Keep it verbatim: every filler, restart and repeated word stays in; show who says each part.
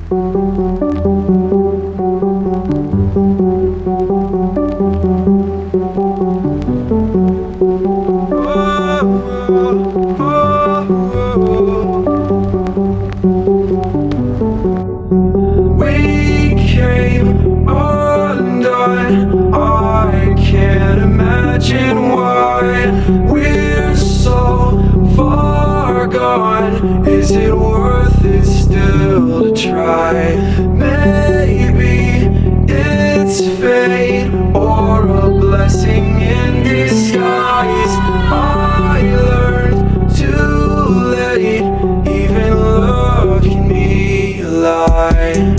Speaker 1: We came undone. I can't imagine why we're so far gone. Is it worth it still to try? Maybe it's fate or a blessing in disguise. I learned too late, even love can be a lie.